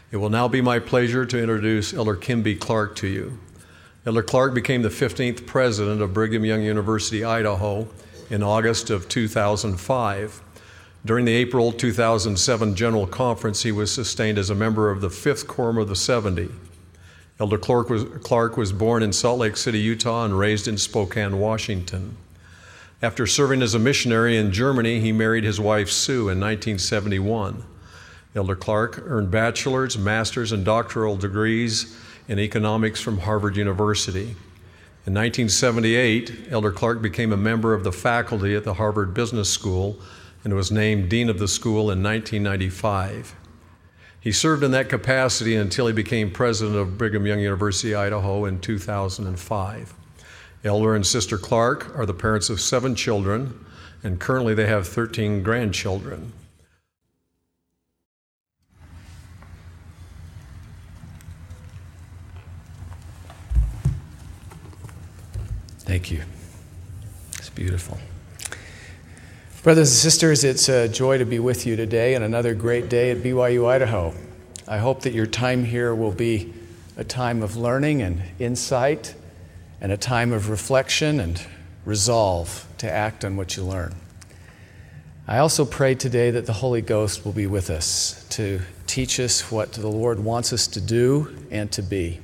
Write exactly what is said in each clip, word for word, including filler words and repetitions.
It will now be my pleasure to introduce Elder Kim B. Clark to you. Elder Clark became the fifteenth president of Brigham Young University, Idaho in August of two thousand five. During the April two thousand seven General Conference, he was sustained as a member of the fifth Quorum of the seventy. Elder Clark was, Clark was born in Salt Lake City, Utah, and raised in Spokane, Washington. After serving as a missionary in Germany, he married his wife, Sue, in nineteen seventy-one. Elder Clark earned bachelor's, master's, and doctoral degrees in economics from Harvard University. In nineteen seventy-eight, Elder Clark became a member of the faculty at the Harvard Business School and was named dean of the school in nineteen ninety-five. He served in that capacity until he became president of Brigham Young University, Idaho in two thousand five. Elder and Sister Clark are the parents of seven children, and currently they have thirteen grandchildren. Thank you. It's beautiful. Brothers and sisters, it's a joy to be with you today and another great day at B Y U Idaho. I hope that your time here will be a time of learning and insight and a time of reflection and resolve to act on what you learn. I also pray today that the Holy Ghost will be with us to teach us what the Lord wants us to do and to be.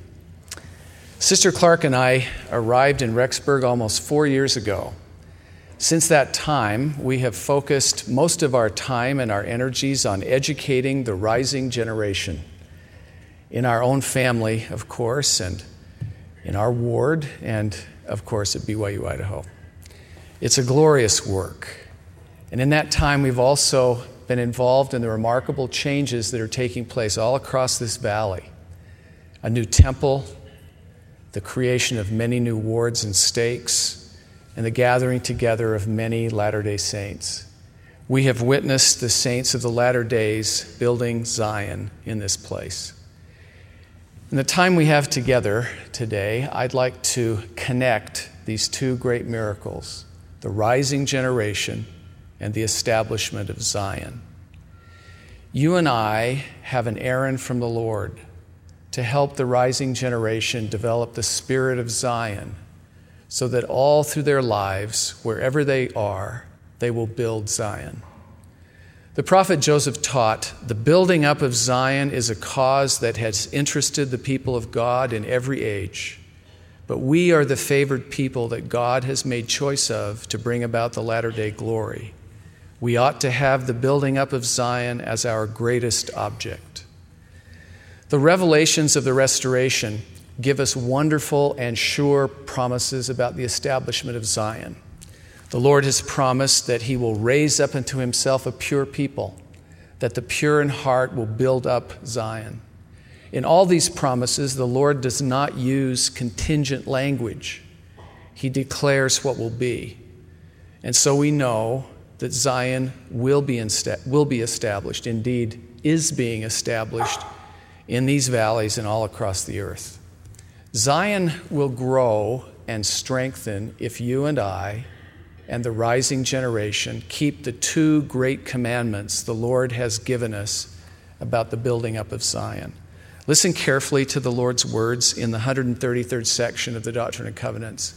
Sister Clark and I arrived in Rexburg almost four years ago. Since that time, we have focused most of our time and our energies on educating the rising generation in our own family, of course, and in our ward, and of course at B Y U Idaho. It's a glorious work. And in that time, we've also been involved in the remarkable changes that are taking place all across this valley. A new temple, the creation of many new wards and stakes, and the gathering together of many Latter-day Saints. We have witnessed the saints of the latter days building Zion in this place. In the time we have together today, I'd like to connect these two great miracles, the rising generation and the establishment of Zion. You and I have an errand from the Lord to help the rising generation develop the spirit of Zion so that all through their lives, wherever they are, they will build Zion. The prophet Joseph taught, the building up of Zion is a cause that has interested the people of God in every age. But we are the favored people that God has made choice of to bring about the latter-day glory. We ought to have the building up of Zion as our greatest object. The revelations of the restoration give us wonderful and sure promises about the establishment of Zion. The Lord has promised that he will raise up unto himself a pure people, that the pure in heart will build up Zion. In all these promises, the Lord does not use contingent language. He declares what will be. And so we know that Zion will be, insta- will be established, indeed is being established in these valleys and all across the earth. Zion will grow and strengthen if you and I and the rising generation keep the two great commandments the Lord has given us about the building up of Zion. Listen carefully to the Lord's words in the one hundred thirty-third section of the Doctrine and Covenants.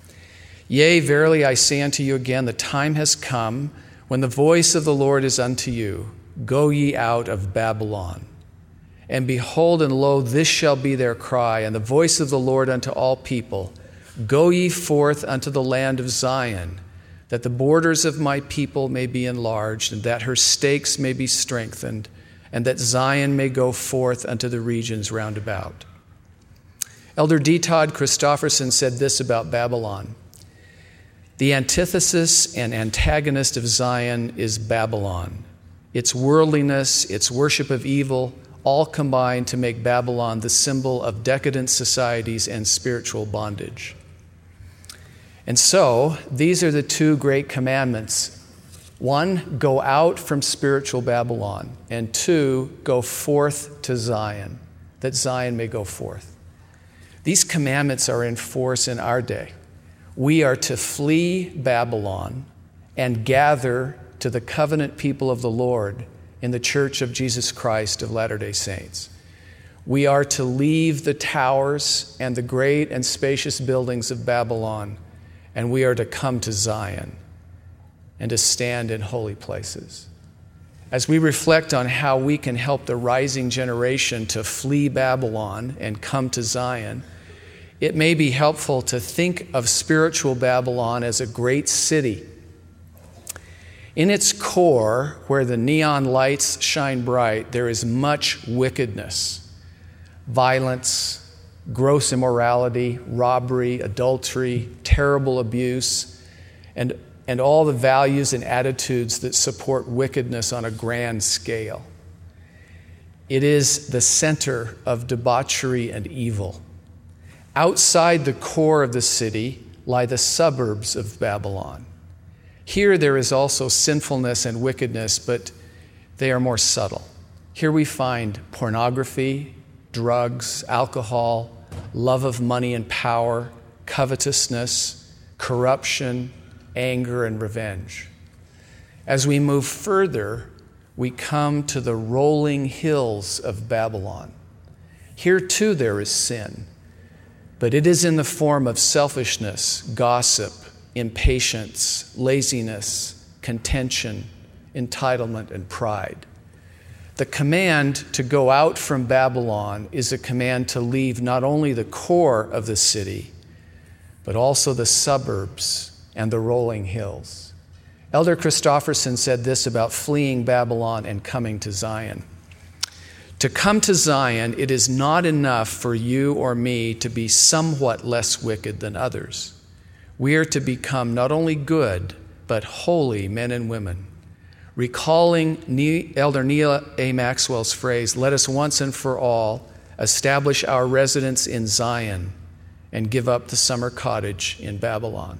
Yea, verily I say unto you again, the time has come when the voice of the Lord is unto you, go ye out of Babylon. And behold, and lo, this shall be their cry, and the voice of the Lord unto all people, go ye forth unto the land of Zion, that the borders of my people may be enlarged, and that her stakes may be strengthened, and that Zion may go forth unto the regions round about. Elder D. Todd Christofferson said this about Babylon. The antithesis and antagonist of Zion is Babylon. Its worldliness, its worship of evil, all combine to make Babylon the symbol of decadent societies and spiritual bondage. And so, these are the two great commandments. One, go out from spiritual Babylon. And two, go forth to Zion, that Zion may go forth. These commandments are in force in our day. We are to flee Babylon and gather to the covenant people of the Lord in the Church of Jesus Christ of Latter-day Saints. We are to leave the towers and the great and spacious buildings of Babylon, and we are to come to Zion and to stand in holy places. As we reflect on how we can help the rising generation to flee Babylon and come to Zion, it may be helpful to think of spiritual Babylon as a great city. In its core, where the neon lights shine bright, there is much wickedness, violence, gross immorality, robbery, adultery, terrible abuse, and, and all the values and attitudes that support wickedness on a grand scale. It is the center of debauchery and evil. Outside the core of the city lie the suburbs of Babylon. Here there is also sinfulness and wickedness, but they are more subtle. Here we find pornography, drugs, alcohol, love of money and power, covetousness, corruption, anger, and revenge. As we move further, we come to the rolling hills of Babylon. Here too there is sin, but it is in the form of selfishness, gossip, impatience, laziness, contention, entitlement, and pride. The command to go out from Babylon is a command to leave not only the core of the city, but also the suburbs and the rolling hills. Elder Christofferson said this about fleeing Babylon and coming to Zion. To come to Zion, it is not enough for you or me to be somewhat less wicked than others. We are to become not only good, but holy men and women. Recalling Elder Neil A. Maxwell's phrase, let us once and for all establish our residence in Zion and give up the summer cottage in Babylon.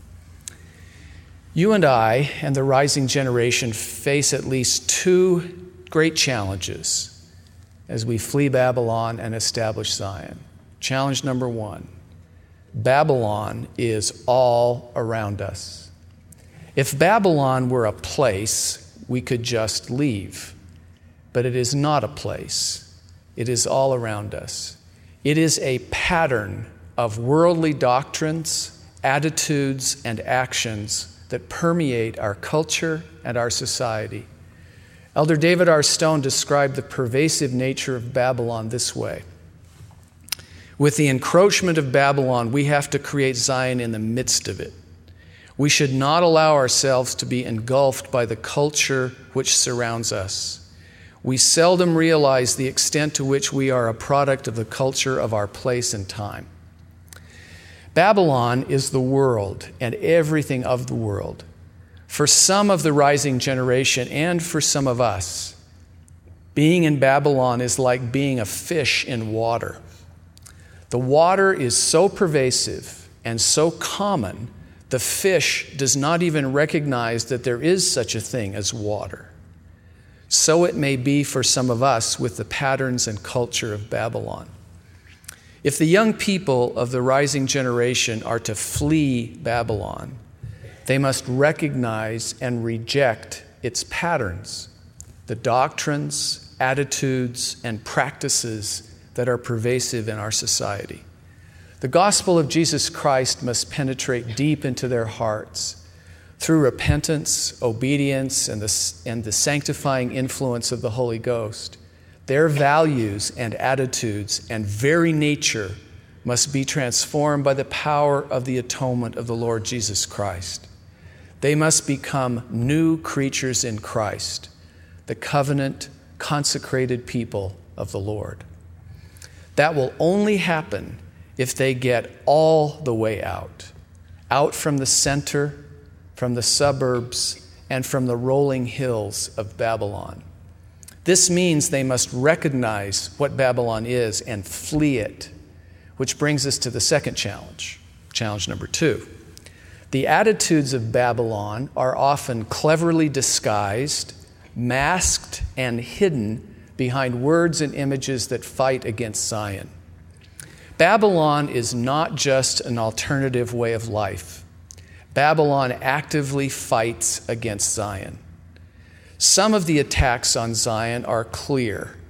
You and I and the rising generation face at least two great challenges as we flee Babylon and establish Zion. Challenge number one, Babylon is all around us. If Babylon were a place, we could just leave. But it is not a place. It is all around us. It is a pattern of worldly doctrines, attitudes, and actions that permeate our culture and our society. Elder David R. Stone described the pervasive nature of Babylon this way. With the encroachment of Babylon, we have to create Zion in the midst of it. We should not allow ourselves to be engulfed by the culture which surrounds us. We seldom realize the extent to which we are a product of the culture of our place and time. Babylon is the world and everything of the world. For some of the rising generation and for some of us, being in Babylon is like being a fish in water. The water is so pervasive and so common, the fish does not even recognize that there is such a thing as water. So it may be for some of us with the patterns and culture of Babylon. If the young people of the rising generation are to flee Babylon, they must recognize and reject its patterns, the doctrines, attitudes, and practices that are pervasive in our society. The gospel of Jesus Christ must penetrate deep into their hearts through repentance, obedience, and the, and the sanctifying influence of the Holy Ghost. Their values and attitudes and very nature must be transformed by the power of the atonement of the Lord Jesus Christ. They must become new creatures in Christ, the covenant, consecrated people of the Lord. That will only happen if they get all the way out, out from the center, from the suburbs, and from the rolling hills of Babylon. This means they must recognize what Babylon is and flee it, which brings us to the second challenge, challenge number two. The attitudes of Babylon are often cleverly disguised, masked, and hidden behind words and images that fight against Zion. Babylon is not just an alternative way of life. Babylon actively fights against Zion. Some of the attacks on Zion are clear,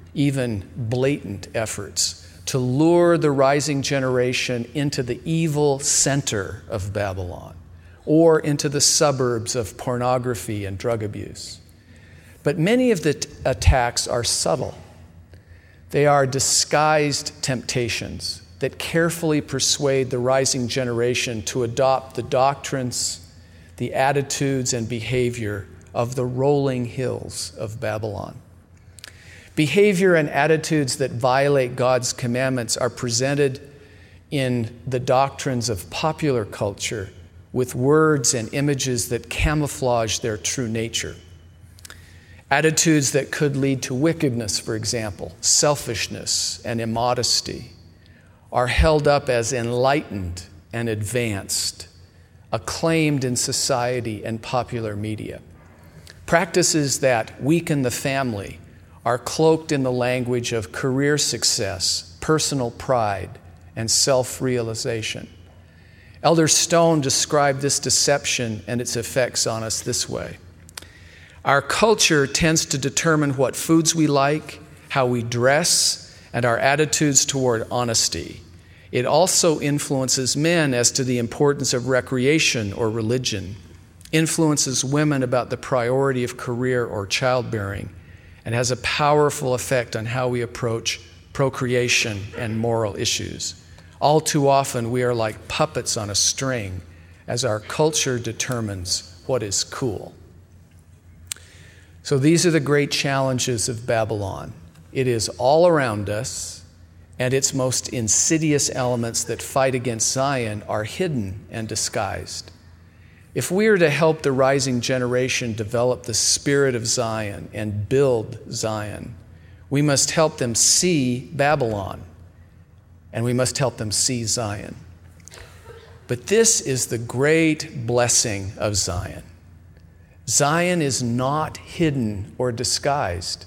even blatant efforts to lure the rising generation into the evil center of Babylon or into the suburbs of pornography and drug abuse. But many of the t- attacks are subtle. They are disguised temptations that carefully persuade the rising generation to adopt the doctrines, the attitudes, and behavior of the rolling hills of Babylon. Behavior and attitudes that violate God's commandments are presented in the doctrines of popular culture with words and images that camouflage their true nature. Attitudes that could lead to wickedness, for example, selfishness and immodesty, are held up as enlightened and advanced, acclaimed in society and popular media. Practices that weaken the family are cloaked in the language of career success, personal pride, and self-realization. Elder Stone described this deception and its effects on us this way. Our culture tends to determine what foods we like, how we dress, and our attitudes toward honesty. It also influences men as to the importance of recreation or religion, influences women about the priority of career or childbearing, and has a powerful effect on how we approach procreation and moral issues. All too often, we are like puppets on a string as our culture determines what is cool. So these are the great challenges of Babylon. It is all around us, and its most insidious elements that fight against Zion are hidden and disguised. If we are to help the rising generation develop the spirit of Zion and build Zion, we must help them see Babylon, and we must help them see Zion. But this is the great blessing of Zion. Zion is not hidden or disguised.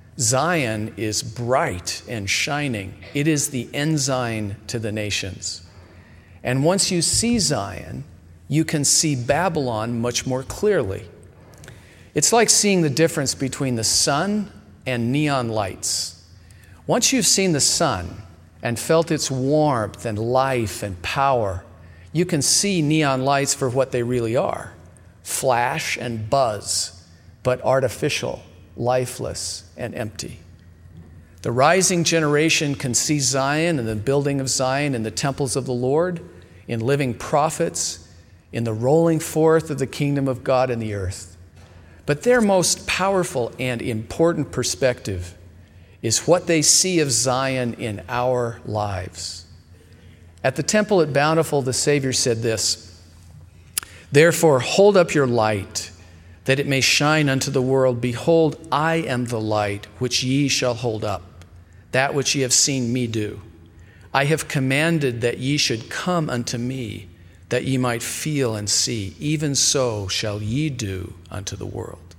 Zion is bright and shining. It is the ensign to the nations. And once you see Zion, you can see Babylon much more clearly. It's like seeing the difference between the sun and neon lights. Once you've seen the sun and felt its warmth and life and power, you can see neon lights for what they really are. Flash and buzz, but artificial, lifeless, and empty. The rising generation can see Zion and the building of Zion in the temples of the Lord, in living prophets, in the rolling forth of the kingdom of God in the earth. But their most powerful and important perspective is what they see of Zion in our lives. At the temple at Bountiful, the Savior said this, "Therefore hold up your light, that it may shine unto the world. Behold, I am the light which ye shall hold up, that which ye have seen me do. I have commanded that ye should come unto me, that ye might feel and see. Even so shall ye do unto the world."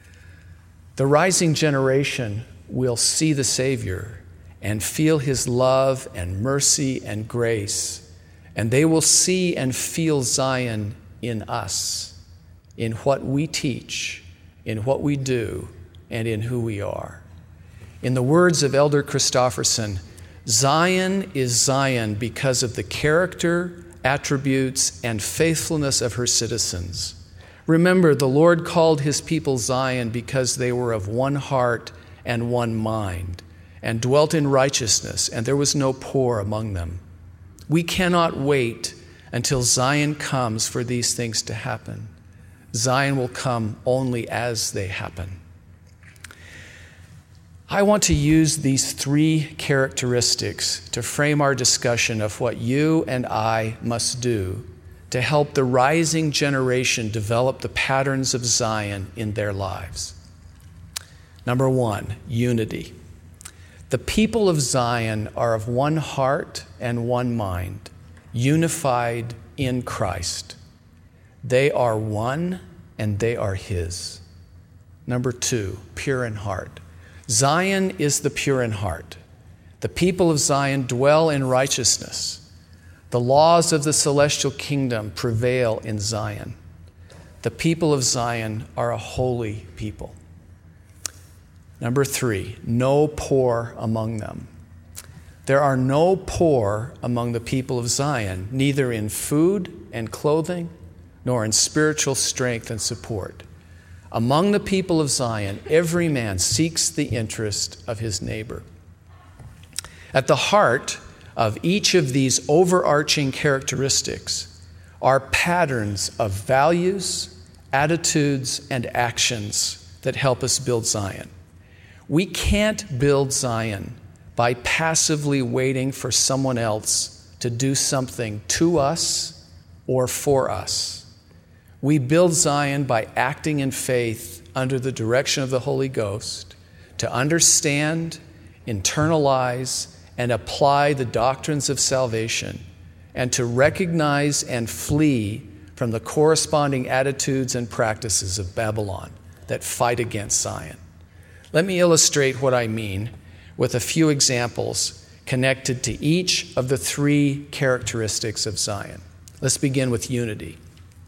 The rising generation will see the Savior and feel his love and mercy and grace, and they will see and feel Zion in us, in what we teach, in what we do, and in who we are. In the words of Elder Christofferson, Zion is Zion because of the character, attributes, and faithfulness of her citizens. Remember, the Lord called his people Zion because they were of one heart and one mind, and dwelt in righteousness, and there was no poor among them. We cannot wait until Zion comes for these things to happen. Zion will come only as they happen. I want to use these three characteristics to frame our discussion of what you and I must do to help the rising generation develop the patterns of Zion in their lives. Number one, unity. The people of Zion are of one heart and one mind, unified in Christ. They are one and they are his. Number two, pure in heart. Zion is the pure in heart. The people of Zion dwell in righteousness. The laws of the celestial kingdom prevail in Zion. The people of Zion are a holy people. Number three, no poor among them. There are no poor among the people of Zion, neither in food and clothing, nor in spiritual strength and support. Among the people of Zion, every man seeks the interest of his neighbor. At the heart of each of these overarching characteristics are patterns of values, attitudes, and actions that help us build Zion. We can't build Zion by passively waiting for someone else to do something to us or for us. We build Zion by acting in faith under the direction of the Holy Ghost to understand, internalize, and apply the doctrines of salvation, and to recognize and flee from the corresponding attitudes and practices of Babylon that fight against Zion. Let me illustrate what I mean with a few examples connected to each of the three characteristics of Zion. Let's begin with unity.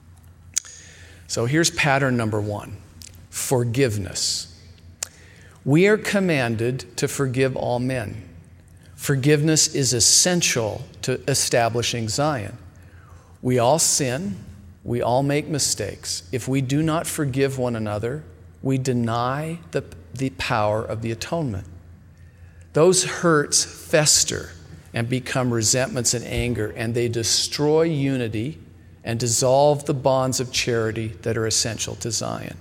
So here's pattern number one, forgiveness. We are commanded to forgive all men. Forgiveness is essential to establishing Zion. We all sin. We all make mistakes. If we do not forgive one another, we deny the, the power of the atonement. Those hurts fester and become resentments and anger, and they destroy unity and dissolve the bonds of charity that are essential to Zion.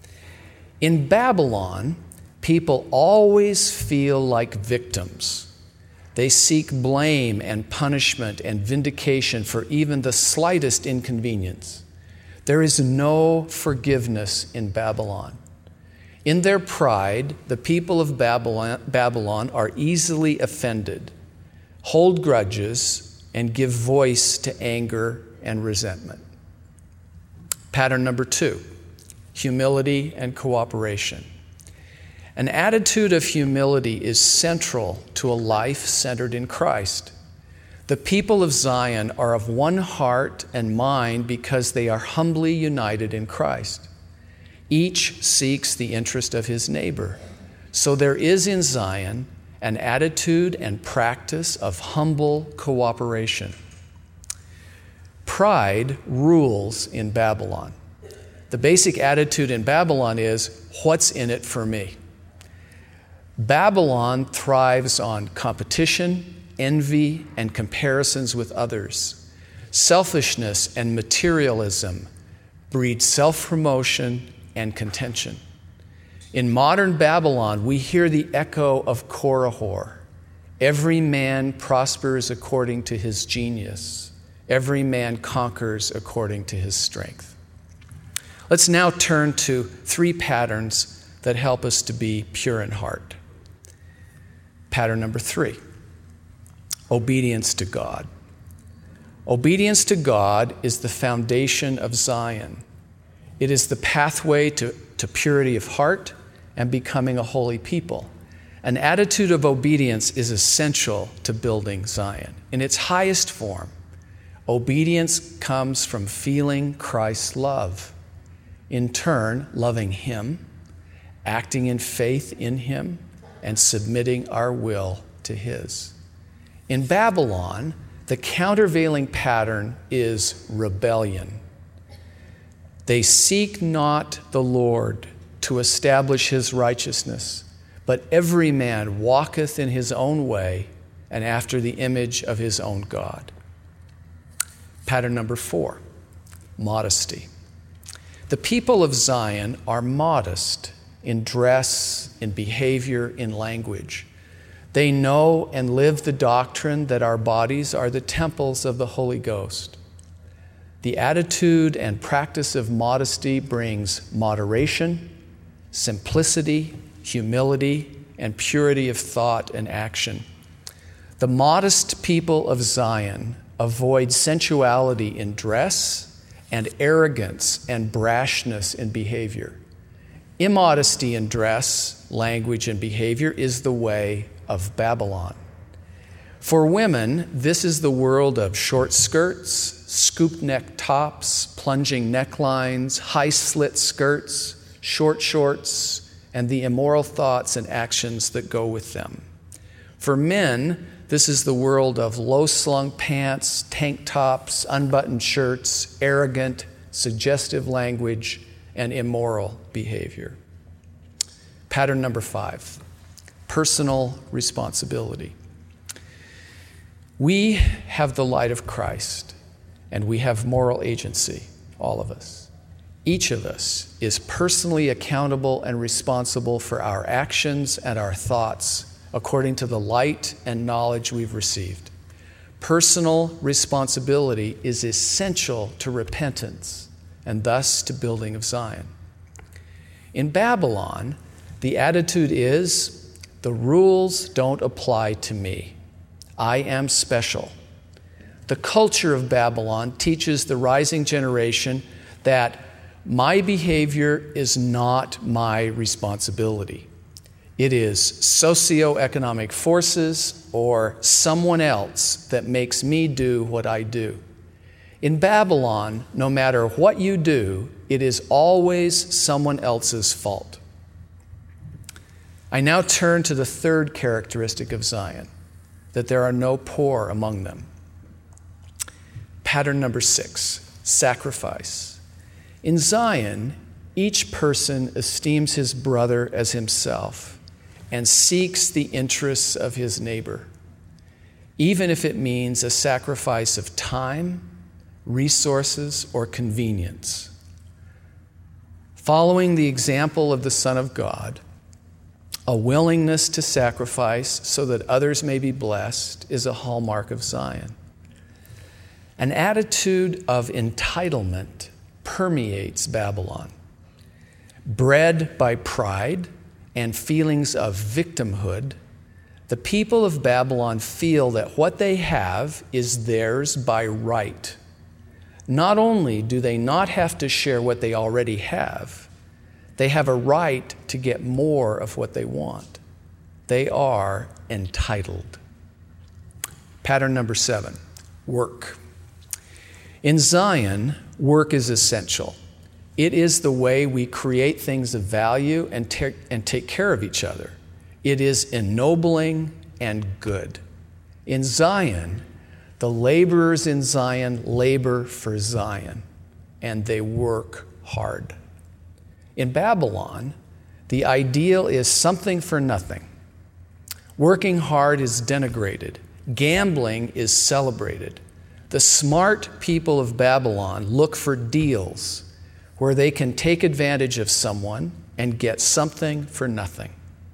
In Babylon, people always feel like victims. They seek blame and punishment and vindication for even the slightest inconvenience. There is no forgiveness in Babylon. In their pride, the people of Babylon, Babylon are easily offended, hold grudges, and give voice to anger and resentment. Pattern number two, humility and cooperation. An attitude of humility is central to a life centered in Christ. The people of Zion are of one heart and mind because they are humbly united in Christ. Each seeks the interest of his neighbor. So there is in Zion an attitude and practice of humble cooperation. Pride rules in Babylon. The basic attitude in Babylon is, what's in it for me? Babylon thrives on competition, envy, and comparisons with others. Selfishness and materialism breed self-promotion and contention. In modern Babylon, we hear the echo of Korihor. Every man prospers according to his genius. Every man conquers according to his strength. Let's now turn to three patterns that help us to be pure in heart. Pattern number three, obedience to God. Obedience to God is the foundation of Zion. It is the pathway to, to purity of heart and becoming a holy people. An attitude of obedience is essential to building Zion. In its highest form, obedience comes from feeling Christ's love. In turn, loving Him, acting in faith in Him, and submitting our will to His. In Babylon, the countervailing pattern is rebellion. They seek not the Lord to establish His righteousness, but every man walketh in his own way and after the image of his own God. Pattern number four, modesty. The people of Zion are modest in dress, in behavior, in language. They know and live the doctrine that our bodies are the temples of the Holy Ghost. The attitude and practice of modesty brings moderation, simplicity, humility, and purity of thought and action. The modest people of Zion avoid sensuality in dress and arrogance and brashness in behavior. Immodesty in dress, language, and behavior is the way of Babylon. For women, this is the world of short skirts, scoop neck tops, plunging necklines, high slit skirts, short shorts, and the immoral thoughts and actions that go with them. For men, this is the world of low-slung pants, tank tops, unbuttoned shirts, arrogant, suggestive language, and immoral behavior. Pattern number five, personal responsibility. We have the light of Christ, and we have moral agency, all of us. Each of us is personally accountable and responsible for our actions and our thoughts according to the light and knowledge we've received. Personal responsibility is essential to repentance and thus to building of Zion. In Babylon, the attitude is, the rules don't apply to me. I am special. The culture of Babylon teaches the rising generation that my behavior is not my responsibility. It is socioeconomic forces or someone else that makes me do what I do. In Babylon, no matter what you do, it is always someone else's fault. I now turn to the third characteristic of Zion, that there are no poor among them. Pattern number six, sacrifice. In Zion, each person esteems his brother as himself and seeks the interests of his neighbor, even if it means a sacrifice of time, resources, or convenience. Following the example of the Son of God, a willingness to sacrifice so that others may be blessed is a hallmark of Zion. An attitude of entitlement permeates Babylon. Bred by pride and feelings of victimhood, the people of Babylon feel that what they have is theirs by right. Not only do they not have to share what they already have, they have a right to get more of what they want. They are entitled. Pattern number seven, work. In Zion, work is essential. It is the way we create things of value and, te- and take care of each other. It is ennobling and good. In Zion, the laborers in Zion labor for Zion, and they work hard. In Babylon, the ideal is something for nothing. Working hard is denigrated. Gambling is celebrated. The smart people of Babylon look for deals where they can take advantage of someone and get something for nothing.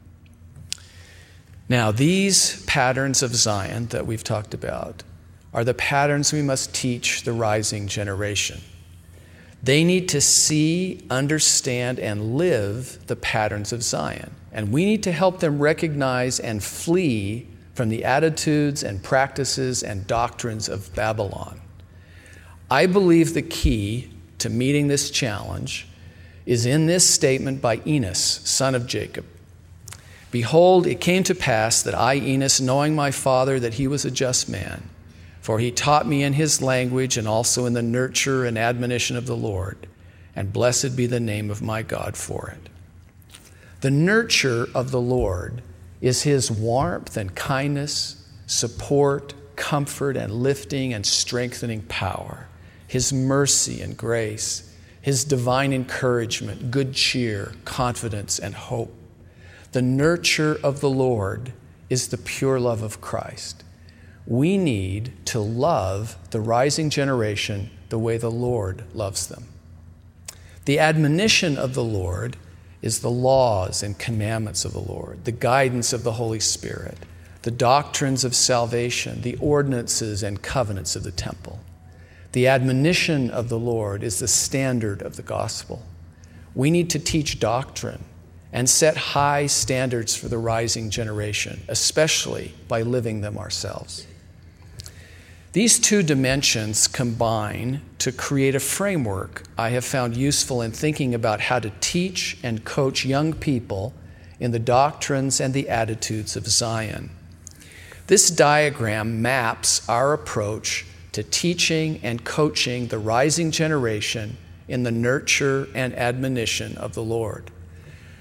Now, these patterns of Zion that we've talked about are the patterns we must teach the rising generation. They need to see, understand, and live the patterns of Zion. And we need to help them recognize and flee from the attitudes and practices and doctrines of Babylon. I believe the key to meeting this challenge is in this statement by Enos, son of Jacob. Behold, it came to pass that I, Enos, knowing my father that he was a just man, for he taught me in his language and also in the nurture and admonition of the Lord, and blessed be the name of my God for it. The nurture of the Lord is his warmth and kindness, support, comfort, and lifting and strengthening power, his mercy and grace, his divine encouragement, good cheer, confidence, and hope. The nurture of the Lord is the pure love of Christ. We need to love the rising generation the way the Lord loves them. The admonition of the Lord is the laws and commandments of the Lord, the guidance of the Holy Spirit, the doctrines of salvation, the ordinances and covenants of the temple. The admonition of the Lord is the standard of the gospel. We need to teach doctrine and set high standards for the rising generation, especially by living them ourselves. These two dimensions combine to create a framework I have found useful in thinking about how to teach and coach young people in the doctrines and the attitudes of Zion. This diagram maps our approach to teaching and coaching the rising generation in the nurture and admonition of the Lord.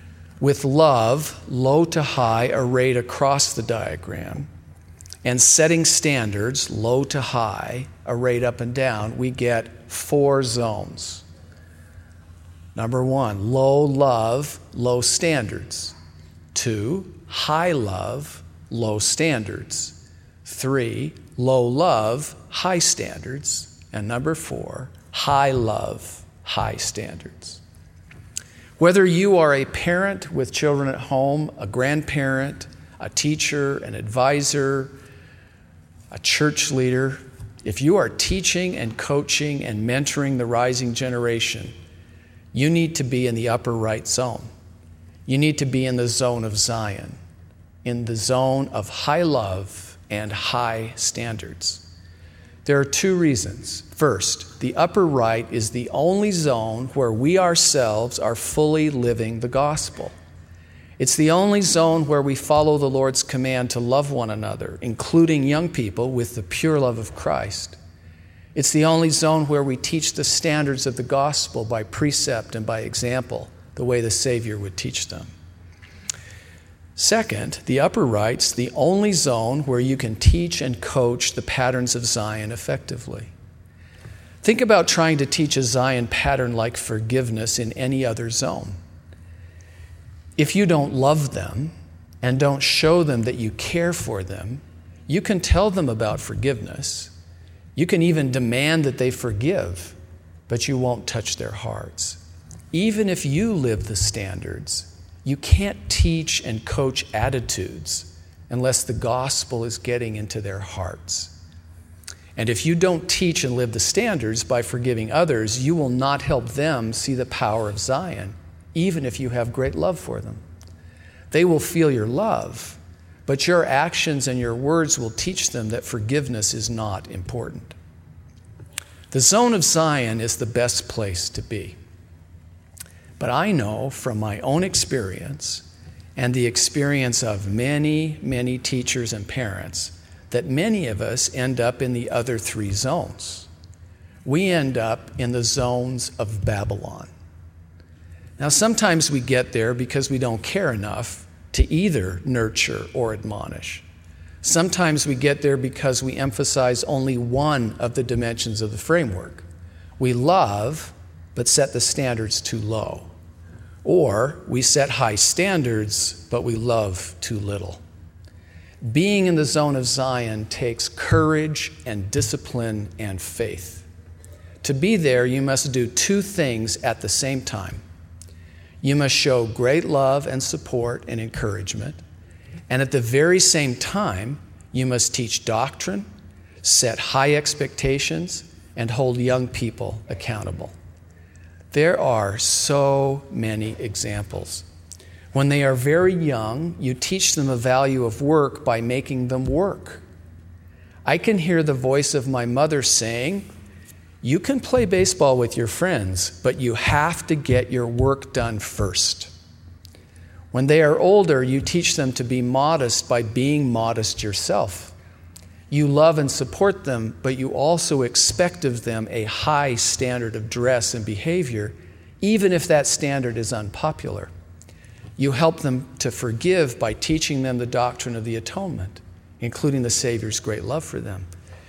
with love, low to high, arrayed across the diagram, and setting standards, low to high, arrayed up and down, we get four zones. Number one, low love, low standards. Two, high love, low standards. Three, low love, high standards. And number four, high love, high standards. Whether you are a parent with children at home, a grandparent, a teacher, an advisor, a church leader, if you are teaching and coaching and mentoring the rising generation, you need to be in the upper right zone. You need to be in the zone of Zion, in the zone of high love and high standards. There are two reasons. First, the upper right is the only zone where we ourselves are fully living the gospel. It's the only zone where we follow the Lord's command to love one another, including young people, with the pure love of Christ. It's the only zone where we teach the standards of the gospel by precept and by example, the way the Savior would teach them. Second, the upper right's the only zone where you can teach and coach the patterns of Zion effectively. Think about trying to teach a Zion pattern like forgiveness in any other zone. If you don't love them and don't show them that you care for them, you can tell them about forgiveness. You can even demand that they forgive, but you won't touch their hearts. Even if you live the standards, you can't teach and coach attitudes unless the gospel is getting into their hearts. And if you don't teach and live the standards by forgiving others, you will not help them see the power of Zion, even if you have great love for them. They will feel your love, but your actions and your words will teach them that forgiveness is not important. The zone of Zion is the best place to be. But I know from my own experience and the experience of many, many teachers and parents that many of us end up in the other three zones. We end up in the zones of Babylon. Now, sometimes we get there because we don't care enough to either nurture or admonish. Sometimes we get there because we emphasize only one of the dimensions of the framework. We love, but set the standards too low. Or we set high standards, but we love too little. Being in the zone of Zion takes courage and discipline and faith. To be there, you must do two things at the same time. You must show great love and support and encouragement. And at the very same time, you must teach doctrine, set high expectations, and hold young people accountable. There are so many examples. When they are very young, you teach them the value of work by making them work. I can hear the voice of my mother saying, "You can play baseball with your friends, but you have to get your work done first." When they are older, you teach them to be modest by being modest yourself. You love and support them, but you also expect of them a high standard of dress and behavior, even if that standard is unpopular. You help them to forgive by teaching them the doctrine of the atonement, including the Savior's great love for them.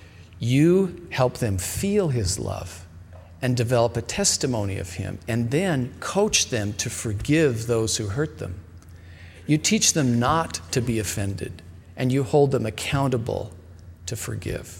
You help them feel his love and develop a testimony of him, and then coach them to forgive those who hurt them. You teach them not to be offended, and you hold them accountable to forgive.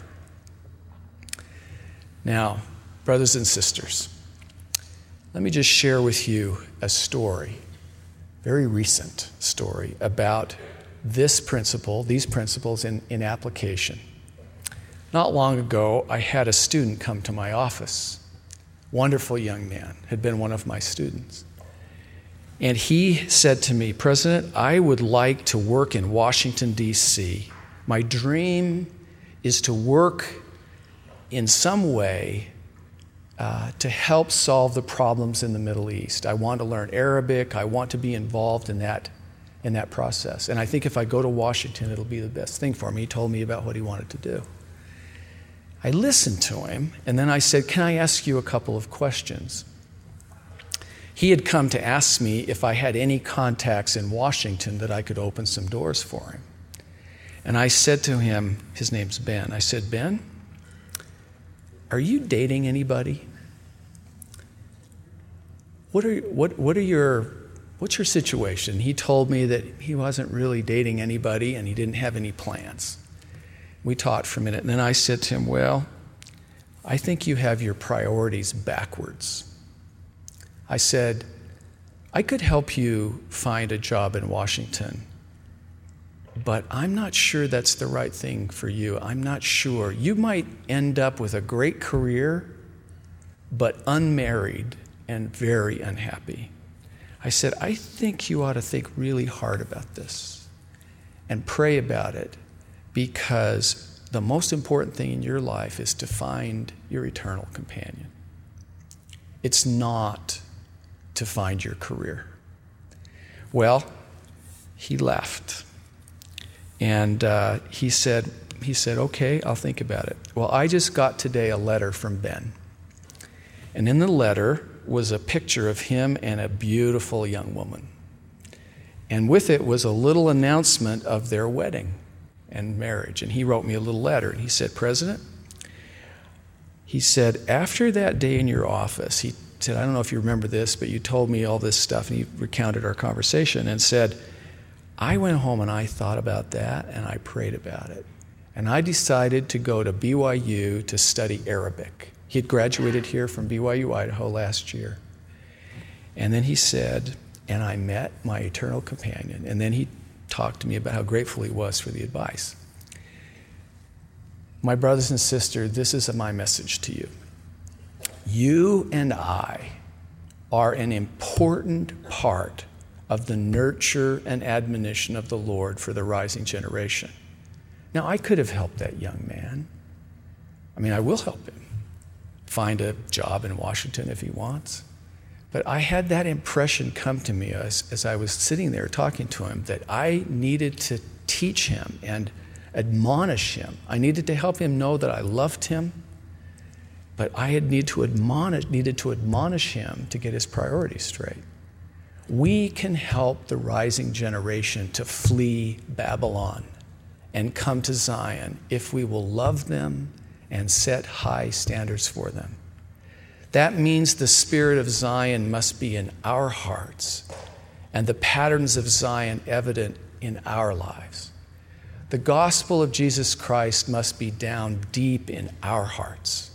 Now, brothers and sisters, let me just share with you a story, very recent story, about this principle, these principles in, in application. Not long ago, I had a student come to my office. Wonderful young man, had been one of my students. And he said to me, "President, I would like to work in Washington, D C My dream is to work in some way uh, to help solve the problems in the Middle East. I want to learn Arabic. I want to be involved in that, in that process. And I think if I go to Washington, it'll be the best thing for me." He told me about what he wanted to do. I listened to him, and then I said, "Can I ask you a couple of questions?" He had come to ask me if I had any contacts in Washington that I could open some doors for him. And I said to him, his name's Ben, I said, Ben, are you dating anybody? What are, what, what are your, what's your situation? He told me that he wasn't really dating anybody and he didn't have any plans. We talked for a minute, and then I said to him, well, I think you have your priorities backwards. I said, I could help you find a job in Washington, but I'm not sure that's the right thing for you. I'm not sure. You might end up with a great career, but unmarried and very unhappy. I said, I think you ought to think really hard about this and pray about it, because the most important thing in your life is to find your eternal companion. It's not to find your career. Well, he left. And uh, he said, he said, okay, I'll think about it. Well, I just got today a letter from Ben. And in the letter was a picture of him and a beautiful young woman. And with it was a little announcement of their wedding and marriage. And he wrote me a little letter, and he said, President, he said, after that day in your office, he said, I don't know if you remember this, but you told me all this stuff, and he recounted our conversation and said, I went home and I thought about that and I prayed about it. And I decided to go to B Y U to study Arabic. He had graduated here from B Y U, Idaho last year. And then he said, and I met my eternal companion. And then he talked to me about how grateful he was for the advice. My brothers and sisters, this is my message to you. You and I are an important part of the nurture and admonition of the Lord for the rising generation. Now, I could have helped that young man. I mean, I will help him find a job in Washington if he wants. But I had that impression come to me as, as I was sitting there talking to him, that I needed to teach him and admonish him. I needed to help him know that I loved him, but I had need to admonish, needed to admonish him to get his priorities straight. We can help the rising generation to flee Babylon and come to Zion if we will love them and set high standards for them. That means the spirit of Zion must be in our hearts and the patterns of Zion evident in our lives. The gospel of Jesus Christ must be down deep in our hearts.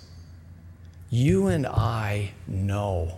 You and I know.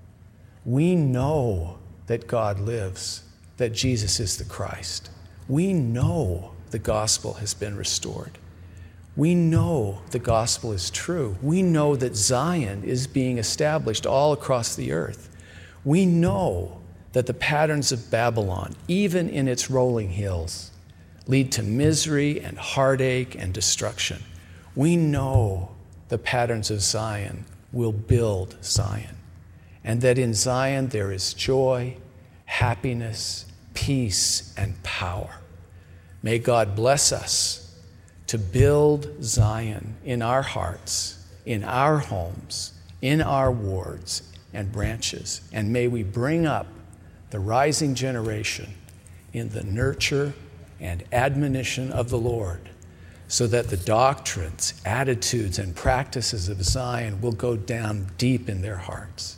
We know that God lives, that Jesus is the Christ. We know the gospel has been restored. We know the gospel is true. We know that Zion is being established all across the earth. We know that the patterns of Babylon, even in its rolling hills, lead to misery and heartache and destruction. We know the patterns of Zion will build Zion, and that in Zion there is joy, happiness, peace, and power. May God bless us to build Zion in our hearts, in our homes, in our wards and branches. And may we bring up the rising generation in the nurture and admonition of the Lord, so that the doctrines, attitudes, and practices of Zion will go down deep in their hearts.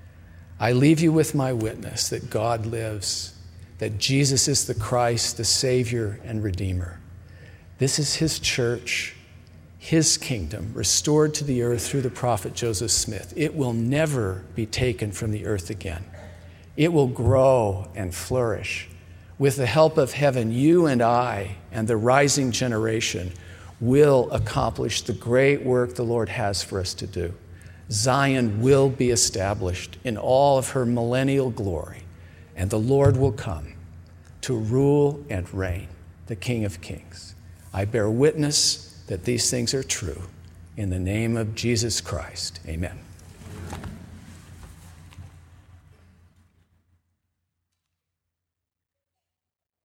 I leave you with my witness that God lives, that Jesus is the Christ, the Savior and Redeemer. This is his church, his kingdom, restored to the earth through the prophet Joseph Smith. It will never be taken from the earth again. It will grow and flourish. With the help of heaven, you and I and the rising generation will accomplish the great work the Lord has for us to do. Zion will be established in all of her millennial glory, and the Lord will come to rule and reign, the King of Kings. I bear witness that these things are true. In the name of Jesus Christ, amen.